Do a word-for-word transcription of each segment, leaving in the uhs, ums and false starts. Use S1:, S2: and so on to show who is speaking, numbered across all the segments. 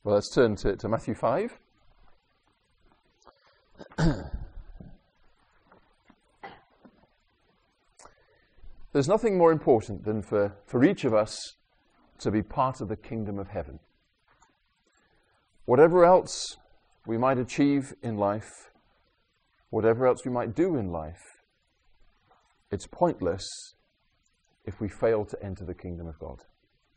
S1: Well, let's turn to, to Matthew five. There's nothing more important than for, for each of us to be part of the kingdom of heaven. Whatever else we might achieve in life, whatever else we might do in life, it's pointless if we fail to enter the kingdom of God.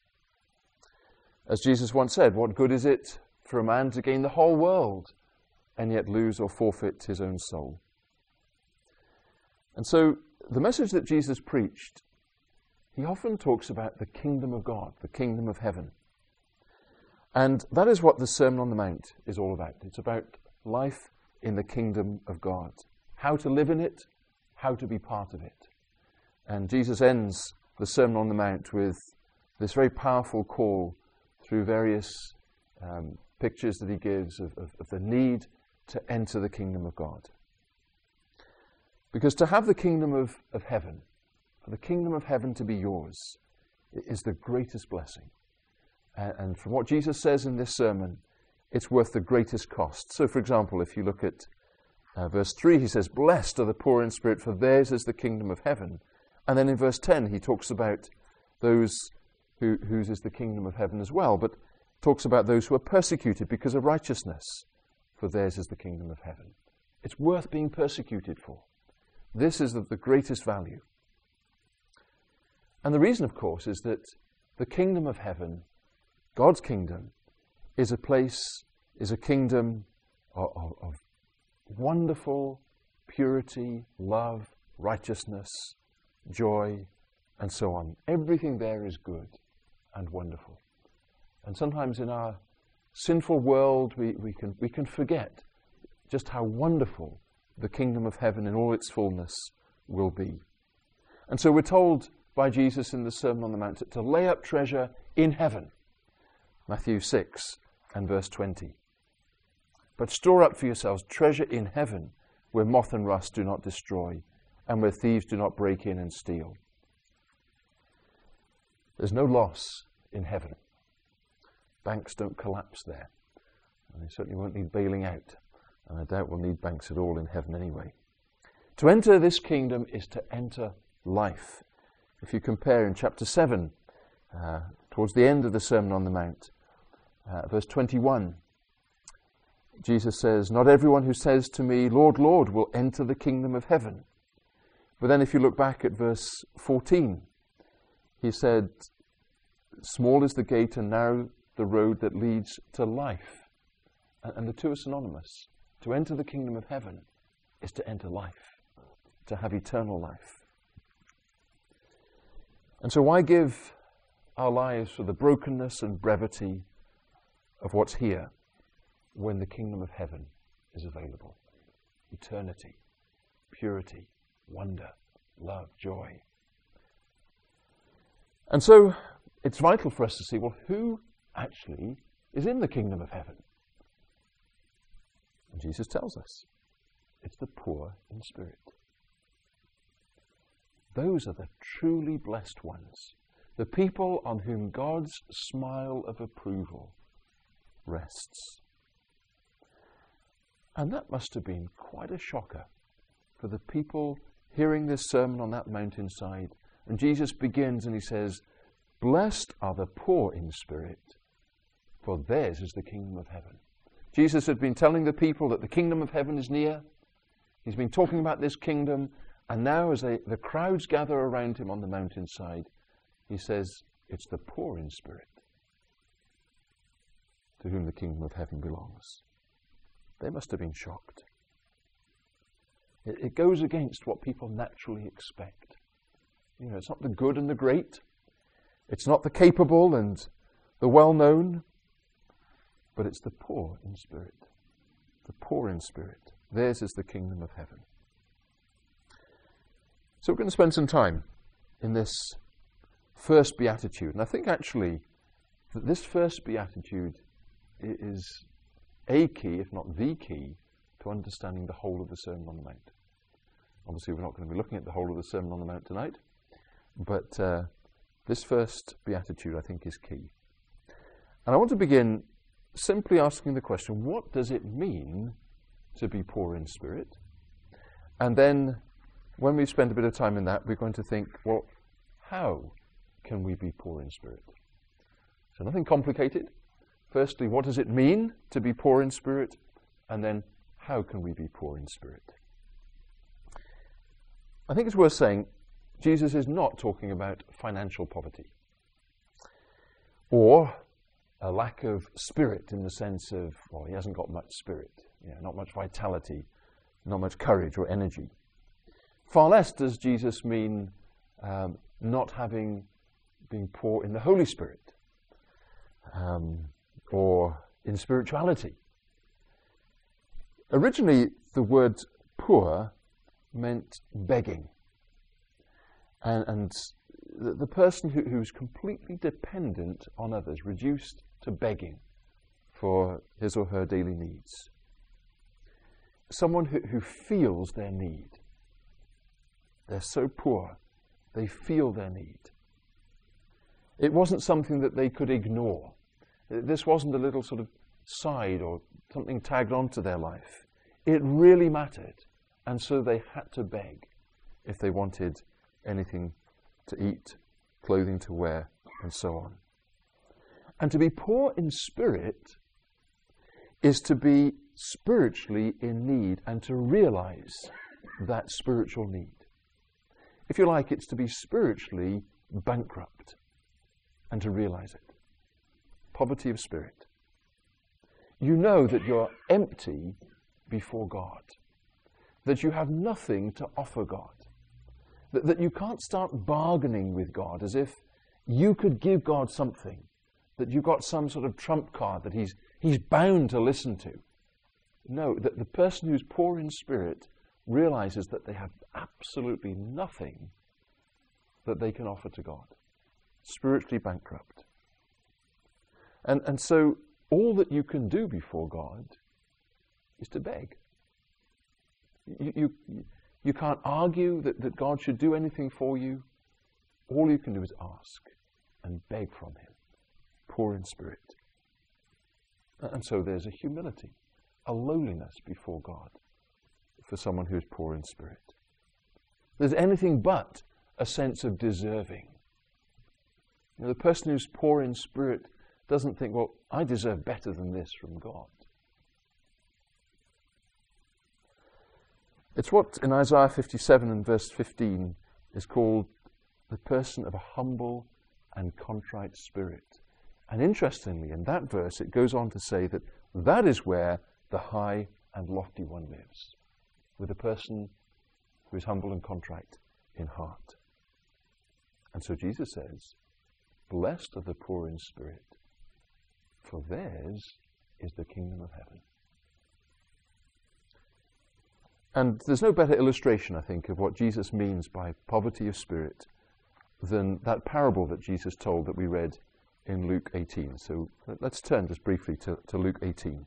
S1: As Jesus once said, what good is it for a man to gain the whole world and yet lose or forfeit his own soul? And so the message that Jesus preached, he often talks about the kingdom of God, the kingdom of heaven. And that is what the Sermon on the Mount is all about. It's about life in the kingdom of God. How to live in it, how to be part of it. And Jesus ends the Sermon on the Mount with this very powerful call through various um, pictures that he gives of, of, of the need to enter the kingdom of God. Because to have the kingdom of, of heaven, for the kingdom of heaven to be yours, is the greatest blessing. And, and from what Jesus says in this sermon, it's worth the greatest cost. So, for example, if you look at uh, verse three, he says, "Blessed are the poor in spirit, for theirs is the kingdom of heaven." And then in verse ten, he talks about those who, whose is the kingdom of heaven as well, but talks about those who are persecuted because of righteousness, for theirs is the kingdom of heaven. It's worth being persecuted for. This is of the greatest value. And the reason, of course, is that the kingdom of heaven, God's kingdom, is a place, is a kingdom of, of, of wonderful purity, love, righteousness, joy, and so on. Everything there is good and wonderful. And sometimes in our sinful world, we, we can we can forget just how wonderful the kingdom of heaven in all its fullness will be. And so we're told by Jesus in the Sermon on the Mount to, to lay up treasure in heaven. Matthew six and verse twenty. "But store up for yourselves treasure in heaven, where moth and rust do not destroy, and where thieves do not break in and steal." There's no loss in heaven. Banks don't collapse there. And they certainly won't need bailing out. And I doubt we'll need banks at all in heaven anyway. To enter this kingdom is to enter life. If you compare in chapter seven, uh, towards the end of the Sermon on the Mount, uh, verse twenty-one, Jesus says, "Not everyone who says to me, 'Lord, Lord,' will enter the kingdom of heaven." But then if you look back at verse fourteen, he said, "Small is the gate and narrow the road that leads to life." And, and the two are synonymous. To enter the kingdom of heaven is to enter life, to have eternal life. And so why give our lives for the brokenness and brevity of what's here when the kingdom of heaven is available? Eternity, purity, wonder, love, joy. And so it's vital for us to see, well, who actually is in the kingdom of heaven? And Jesus tells us it's the poor in spirit. Those are the truly blessed ones, the people on whom God's smile of approval rests. And that must have been quite a shocker for the people hearing this sermon on that mountainside. And Jesus begins and he says, "Blessed are the poor in spirit, for theirs is the kingdom of heaven." Jesus had been telling the people that the kingdom of heaven is near. He's been talking about this kingdom. And now as they, the crowds gather around him on the mountainside, he says, it's the poor in spirit to whom the kingdom of heaven belongs. They must have been shocked. It, it goes against what people naturally expect. You know, it's not the good and the great. It's not the capable and the well-known. But it's the poor in spirit. The poor in spirit. Theirs is the kingdom of heaven. So we're going to spend some time in this first beatitude. And I think actually that this first beatitude is a key, if not the key, to understanding the whole of the Sermon on the Mount. Obviously we're not going to be looking at the whole of the Sermon on the Mount tonight, but uh, this first beatitude I think is key. And I want to begin simply asking the question, what does it mean to be poor in spirit? And then, when we spend a bit of time in that, we're going to think, well, how can we be poor in spirit? So nothing complicated. Firstly, what does it mean to be poor in spirit? And then, how can we be poor in spirit? I think it's worth saying, Jesus is not talking about financial poverty or a lack of spirit in the sense of, well, he hasn't got much spirit, you know, not much vitality, not much courage or energy. Far less does Jesus mean um, not having been poor in the Holy Spirit um, or in spirituality. Originally, the word poor meant begging. And, and the, the person who, who's completely dependent on others, reduced to begging for his or her daily needs. Someone who, who feels their need. They're so poor, they feel their need. It wasn't something that they could ignore. This wasn't a little sort of side or something tagged onto their life. It really mattered, and so they had to beg if they wanted anything to eat, clothing to wear, and so on. And to be poor in spirit is to be spiritually in need and to realize that spiritual need. If you like, it's to be spiritually bankrupt and to realize it. Poverty of spirit. You know that you're empty before God, that you have nothing to offer God, that, that you can't start bargaining with God as if you could give God something, that you've got some sort of trump card that he's, he's bound to listen to. No, that the person who's poor in spirit realizes that they have absolutely nothing that they can offer to God. Spiritually bankrupt. And, and so all that you can do before God is to beg. You, you, you can't argue that, that God should do anything for you. All you can do is ask and beg from him, poor in spirit. And so there's a humility, a lowliness before God for someone who is poor in spirit. There's anything but a sense of deserving. You know, the person who's poor in spirit doesn't think, well, I deserve better than this from God. It's what in Isaiah fifty-seven and verse fifteen is called the person of a humble and contrite spirit. And interestingly, in that verse, it goes on to say that that is where the high and lofty one lives, with a person who is humble and contrite in heart. And so Jesus says, blessed are the poor in spirit, for theirs is the kingdom of heaven. And there's no better illustration, I think, of what Jesus means by poverty of spirit than that parable that Jesus told that we read in Luke eighteen. So let's turn just briefly to, to Luke eighteen.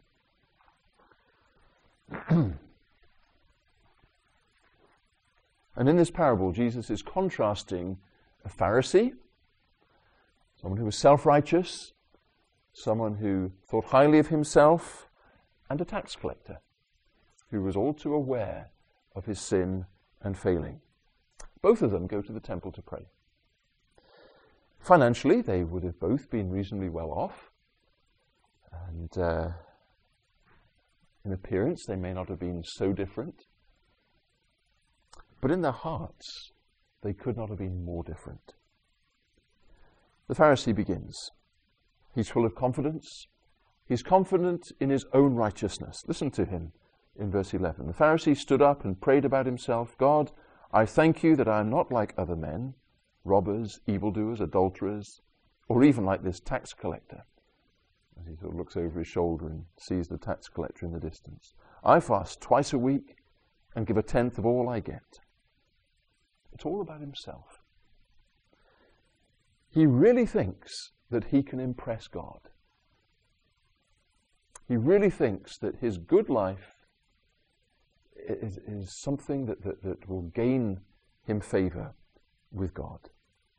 S1: And in this parable, Jesus is contrasting a Pharisee, someone who was self-righteous, someone who thought highly of himself, and a tax collector who was all too aware of his sin and failing. Both of them go to the temple to pray. Financially, they would have both been reasonably well off, and uh, in appearance, they may not have been so different, but in their hearts, they could not have been more different. The Pharisee begins. He's full of confidence. He's confident in his own righteousness. Listen to him in verse eleven. The Pharisee stood up and prayed about himself. God, I thank you that I am not like other men, robbers, evildoers, adulterers, or even like this tax collector. As he sort of looks over his shoulder and sees the tax collector in the distance. I fast twice a week and give a tenth of all I get. It's all about himself. He really thinks that he can impress God. He really thinks that his good life is, is something that, that, that will gain him favor with God.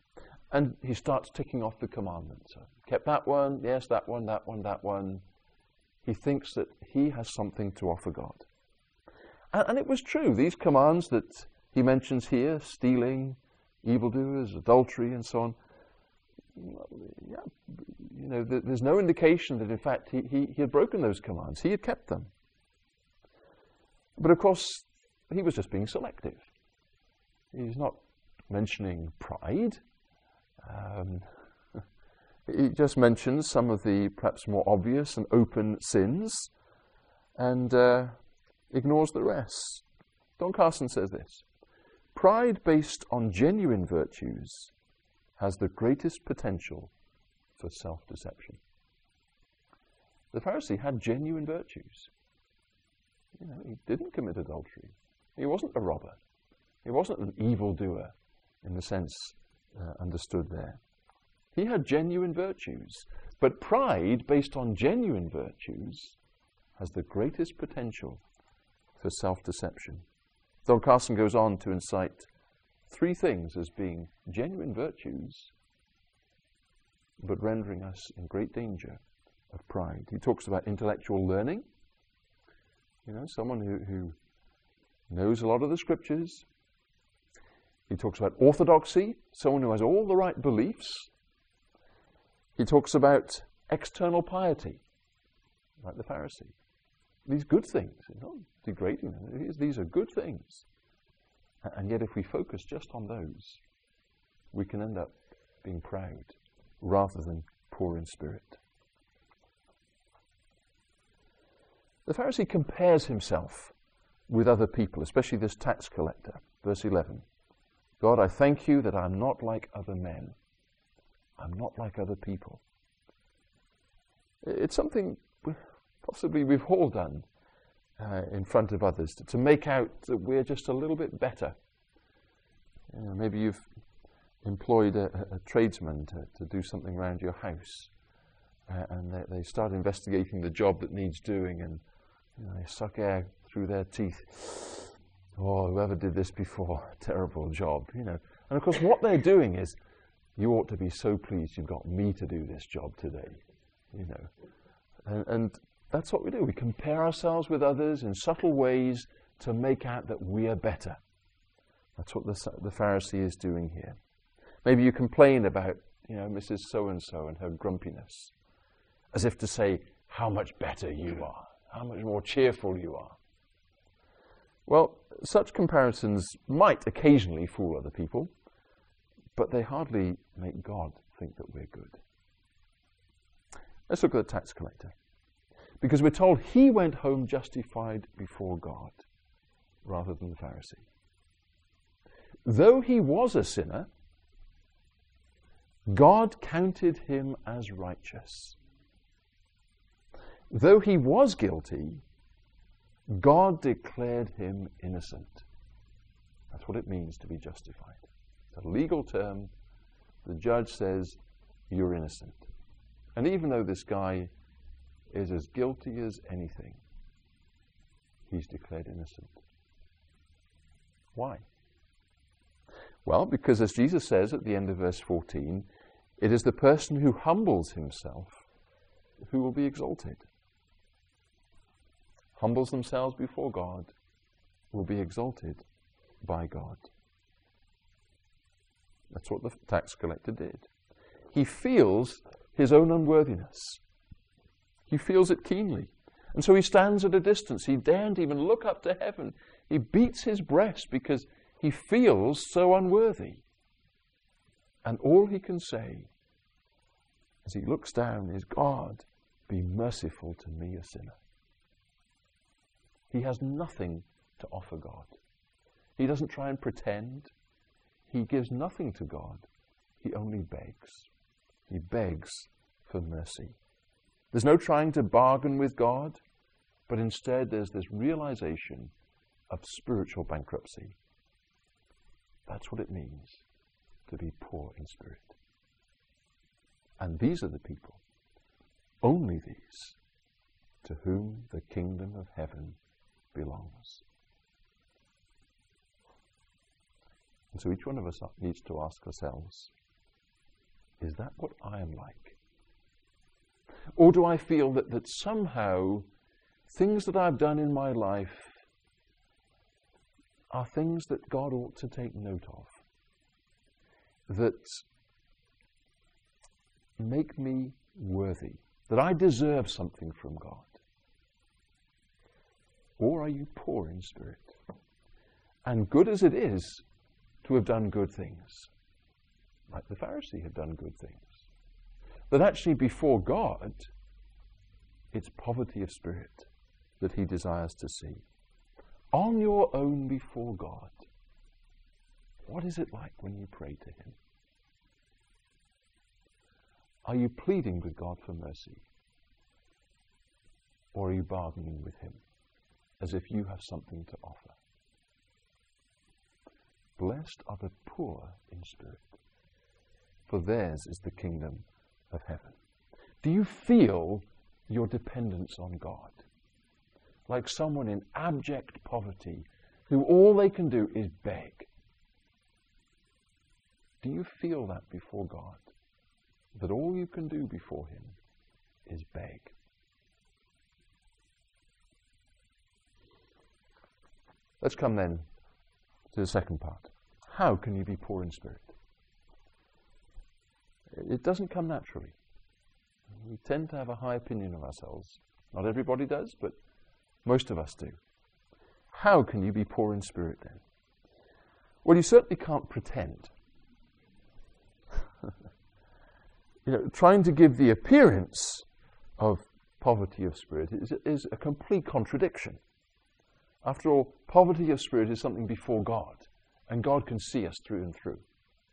S1: And he starts ticking off the commandments. So, kept that one, yes, that one, that one, that one. he thinks that he has something to offer God. And, and it was true. These commands that he mentions here, stealing, evildoers, adultery, and so on, yeah, you know, th- there's no indication that in fact he, he, he had broken those commands. He had kept them. But of course, he was just being selective. He's not mentioning pride. Um, he just mentions some of the perhaps more obvious and open sins and uh, ignores the rest. Don Carson says this: pride based on genuine virtues has the greatest potential for self-deception. The Pharisee had genuine virtues. You know, he didn't commit adultery. He wasn't a robber. He wasn't an evildoer in the sense uh, understood there. He had genuine virtues. But pride based on genuine virtues has the greatest potential for self-deception. Don Carson goes on to incite three things as being genuine virtues, but rendering us in great danger of pride. He talks about intellectual learning. You know, someone who, who knows a lot of the scriptures. He talks about orthodoxy, someone who has all the right beliefs. He talks about external piety, like the Pharisee. These good things, not degrading them. These are good things. And yet if we focus just on those, we can end up being proud rather than poor in spirit. The Pharisee compares himself with other people, especially this tax collector. Verse eleven. God, I thank you that I'm not like other men. I'm not like other people. It's something possibly we've all done uh, in front of others, to, to make out that we're just a little bit better. You know, maybe you've employed a, a, a tradesman to, to do something around your house, uh, and they, they start investigating the job that needs doing, and you know, they suck air through their teeth. Oh, whoever did this before, terrible job, you know. And of course what they're doing is, you ought to be so pleased you've got me to do this job today, you know. And, and that's what we do. We compare ourselves with others in subtle ways to make out that we are better. That's what the, the Pharisee is doing here. Maybe you complain about, you know, Missus So-and-so and her grumpiness, as if to say how much better you are, how much more cheerful you are. Well, such comparisons might occasionally fool other people, but they hardly make God think that we're good. Let's look at the tax collector. Because we're told he went home justified before God rather than the Pharisee. Though he was a sinner, God counted him as righteous. Though he was guilty, God declared him innocent. That's what it means to be justified. It's a legal term. The judge says, you're innocent. And even though this guy is as guilty as anything, he's declared innocent. Why? Well, because as Jesus says at the end of verse fourteen, it is the person who humbles himself who will be exalted. Humbles themselves before God will be exalted by God. That's what the tax collector did. He feels his own unworthiness. He feels it keenly. And so he stands at a distance. He daren't even look up to heaven. He beats his breast because he feels so unworthy. And all he can say as he looks down is, God, be merciful to me, a sinner. He has nothing to offer God. He doesn't try and pretend. He gives nothing to God. He only begs. He begs for mercy. There's no trying to bargain with God, but instead there's this realization of spiritual bankruptcy. That's what it means to be poor in spirit. And these are the people, only these, to whom the kingdom of heaven belongs. And so each one of us needs to ask ourselves, is that what I am like? Or do I feel that, that somehow things that I've done in my life are things that God ought to take note of, that make me worthy, that I deserve something from God? Or are you poor in spirit? And good as it is to have done good things, like the Pharisee had done good things, that actually before God, it's poverty of spirit that he desires to see. On your own before God, what is it like when you pray to him? Are you pleading with God for mercy? Or are you bargaining with him as if you have something to offer? Blessed are the poor in spirit, for theirs is the kingdom of heaven. Do you feel your dependence on God? Like someone in abject poverty who all they can do is beg. Do you feel that before God? That all you can do before him is beg? Let's come then to the second part. How can you be poor in spirit? It doesn't come naturally. We tend to have a high opinion of ourselves. Not everybody does, but most of us do. How can you be poor in spirit then? Well, you certainly can't pretend. You know, trying to give the appearance of poverty of spirit is, is a complete contradiction. After all, poverty of spirit is something before God, and God can see us through and through.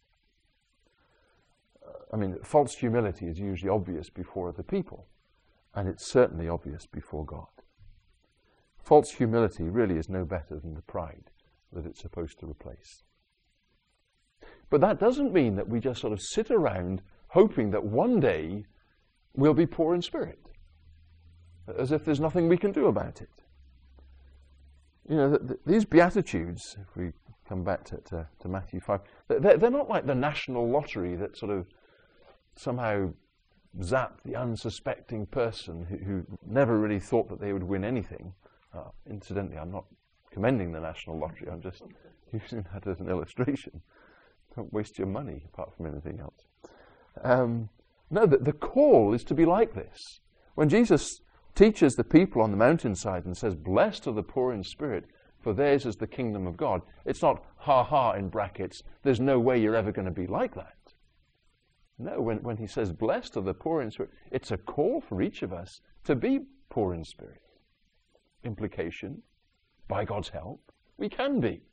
S1: I mean, false humility is usually obvious before other people, and it's certainly obvious before God. False humility really is no better than the pride that it's supposed to replace. But that doesn't mean that we just sort of sit around hoping that one day we'll be poor in spirit, as if there's nothing we can do about it. You know, th- th- these Beatitudes, if we come back to, to, to Matthew five, they're, they're not like the national lottery that sort of somehow zap the unsuspecting person who, who never really thought that they would win anything. Uh, incidentally, I'm not commending the national lottery, I'm just using that as an illustration. Don't waste your money apart from anything else. Um, no, the, the call is to be like this. When Jesus teaches the people on the mountainside and says, blessed are the poor in spirit, for theirs is the kingdom of God, it's not ha ha in brackets, there's no way you're ever going to be like that. No, when, when he says blessed are the poor in spirit, it's a call for each of us to be poor in spirit. Implication, by God's help, we can be.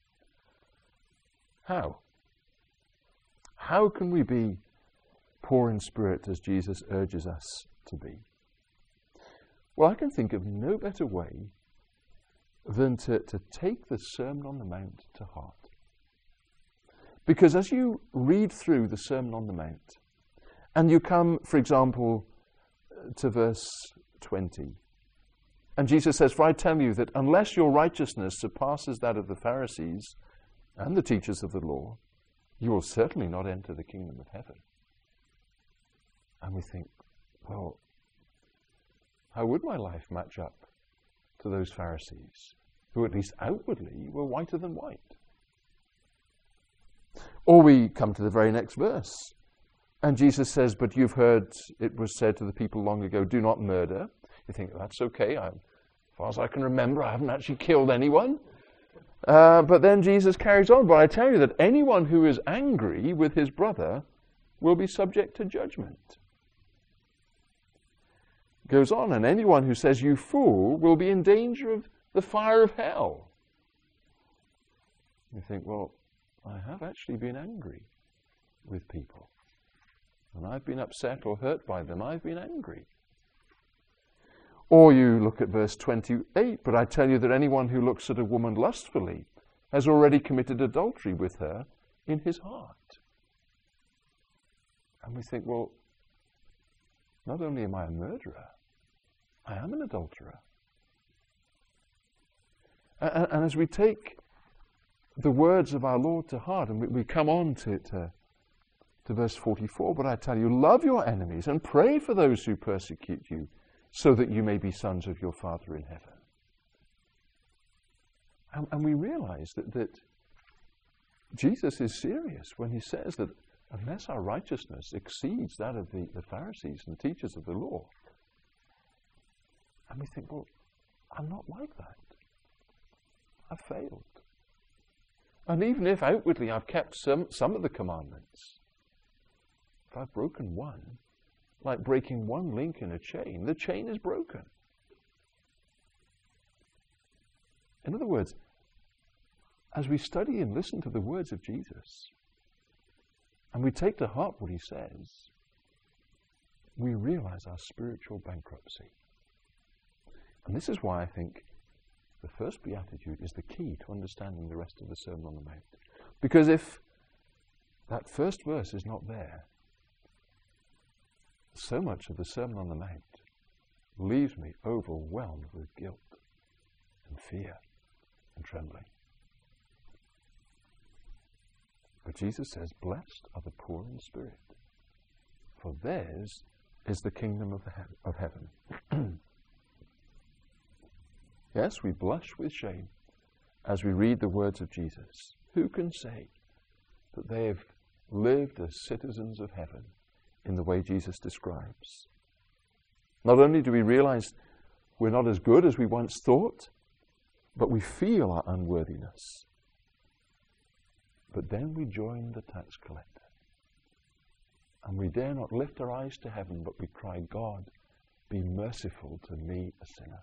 S1: How? How can we be poor in spirit as Jesus urges us to be? Well, I can think of no better way than to, to take the Sermon on the Mount to heart. Because as you read through the Sermon on the Mount, and you come, for example, to verse twenty, and Jesus says, for I tell you that unless your righteousness surpasses that of the Pharisees and the teachers of the law, you will certainly not enter the kingdom of heaven. And we think, well, how would my life match up to those Pharisees, who at least outwardly were whiter than white? Or we come to the very next verse, and Jesus says, but you've heard it was said to the people long ago, do not murder. You think, that's okay, I'm, as far as I can remember, I haven't actually killed anyone. Uh, but then Jesus carries on, but I tell you that anyone who is angry with his brother will be subject to judgment. Goes on, and anyone who says, you fool, will be in danger of the fire of hell. You think, well, I have actually been angry with people. When I've been upset or hurt by them, I've been angry. Or you look at verse twenty-eight, but I tell you that anyone who looks at a woman lustfully has already committed adultery with her in his heart. And we think, well, not only am I a murderer, I am an adulterer. And, and as we take the words of our Lord to heart, and we, we come on to, to, to verse forty-four, but I tell you, love your enemies and pray for those who persecute you, so that you may be sons of your Father in heaven. And, and we realize that, that Jesus is serious when he says that unless our righteousness exceeds that of the, the Pharisees and teachers of the law, and we think, well, I'm not like that. I've failed. And even if outwardly I've kept some, some of the commandments, if I've broken one, like breaking one link in a chain, the chain is broken. In other words, as we study and listen to the words of Jesus, and we take to heart what he says, we realize our spiritual bankruptcy. And this is why I think the first beatitude is the key to understanding the rest of the Sermon on the Mount. Because if that first verse is not there, so much of the Sermon on the Mount leaves me overwhelmed with guilt and fear and trembling. But Jesus says, blessed are the poor in spirit, for theirs is the kingdom of, the he- of heaven. Yes, we blush with shame as we read the words of Jesus. Who can say that they have lived as citizens of heaven in the way Jesus describes? Not only do we realize we're not as good as we once thought, but we feel our unworthiness. But then we join the tax collector. And we dare not lift our eyes to heaven, but we cry, God, be merciful to me, a sinner.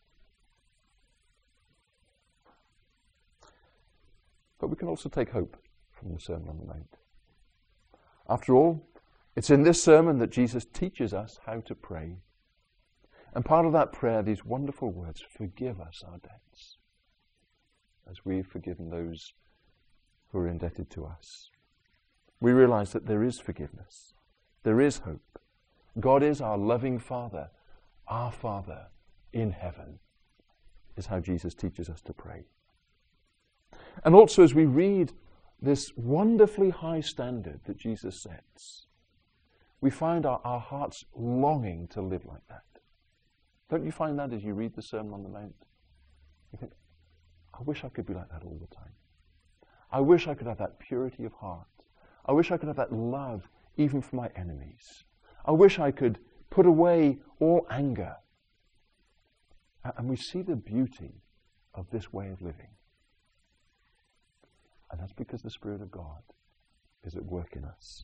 S1: But we can also take hope from the Sermon on the Mount. After all, it's in this sermon that Jesus teaches us how to pray. And part of that prayer, these wonderful words, forgive us our debts, as we've forgiven those who are indebted to us. We realize that there is forgiveness. There is hope. God is our loving Father. Our Father in heaven is how Jesus teaches us to pray. And also as we read this wonderfully high standard that Jesus sets, we find our, our hearts longing to live like that. Don't you find that as you read the Sermon on the Mount? You think, I wish I could be like that all the time. I wish I could have that purity of heart. I wish I could have that love even for my enemies. I wish I could put away all anger. And we see the beauty of this way of living. And that's because the Spirit of God is at work in us.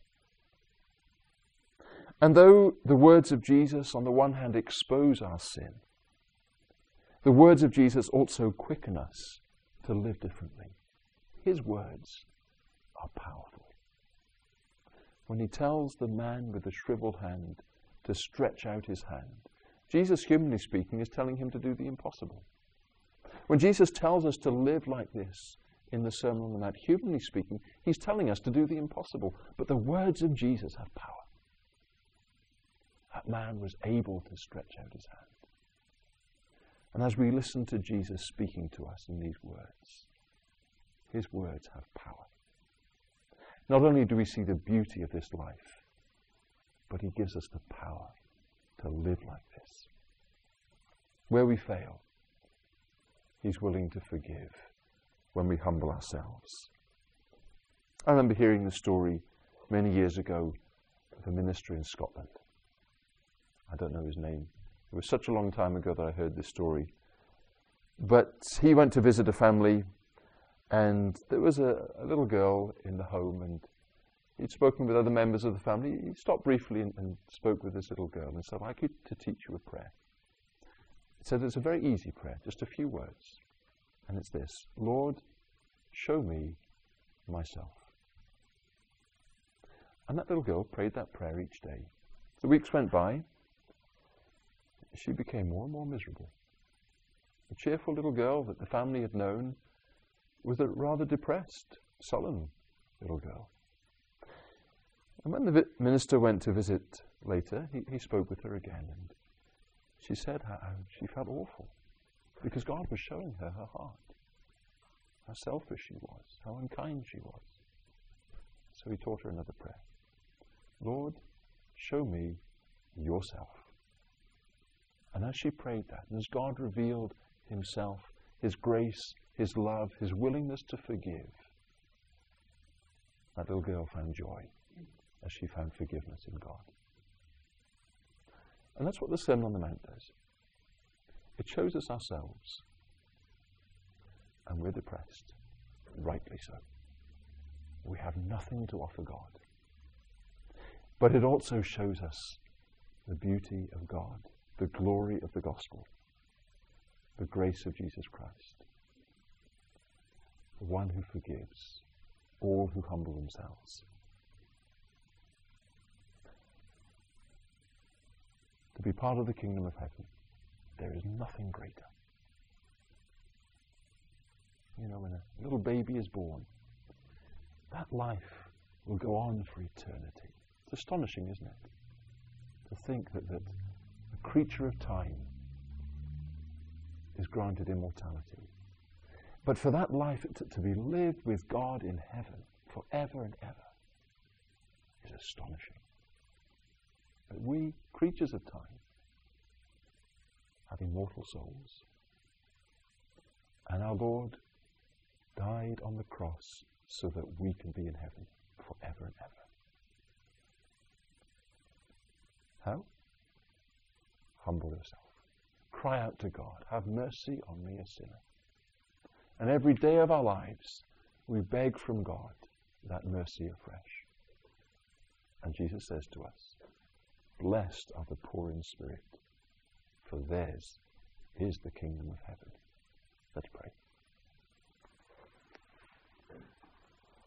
S1: And though the words of Jesus, on the one hand, expose our sin, the words of Jesus also quicken us to live differently. His words are powerful. When he tells the man with the shriveled hand to stretch out his hand, Jesus, humanly speaking, is telling him to do the impossible. When Jesus tells us to live like this in the Sermon on the Mount, humanly speaking, he's telling us to do the impossible. But the words of Jesus have power. That man was able to stretch out his hand. And as we listen to Jesus speaking to us in these words, his words have power. Not only do we see the beauty of this life, but he gives us the power to live like this. Where we fail, he's willing to forgive when we humble ourselves. I remember hearing the story many years ago of a minister in Scotland. I don't know his name. It was such a long time ago that I heard this story. But he went to visit a family, and there was a, a little girl in the home, and he'd spoken with other members of the family. He stopped briefly and, and spoke with this little girl and said, I'd like you to teach you a prayer. He said it's a very easy prayer, just a few words. And it's this: Lord, show me myself. And that little girl prayed that prayer each day. The weeks went by. She became more and more miserable. The cheerful little girl that the family had known was a rather depressed, sullen little girl. And when the vi- minister went to visit later, he, he spoke with her again, and she said how she felt awful because God was showing her her heart, how selfish she was, how unkind she was. So he taught her another prayer. Lord, show me yourself. And as she prayed that, and as God revealed himself, his grace, his love, his willingness to forgive, that little girl found joy as she found forgiveness in God. And that's what the Sermon on the Mount does. It shows us ourselves. And we're depressed, rightly so. We have nothing to offer God. But it also shows us the beauty of God, the glory of the gospel, the grace of Jesus Christ, the one who forgives all who humble themselves. To be part of the kingdom of heaven, there is nothing greater. You know, when a little baby is born, that life will go on for eternity. It's astonishing, isn't it? To think that, that a creature of time is granted immortality. But for that life to, to be lived with God in heaven forever and ever is astonishing. But we, creatures of time, have immortal souls. And our Lord died on the cross so that we can be in heaven forever and ever. How? Humble yourself. Cry out to God, have mercy on me, a sinner. And every day of our lives, we beg from God that mercy afresh. And Jesus says to us, blessed are the poor in spirit, for theirs is the kingdom of heaven. Let's pray.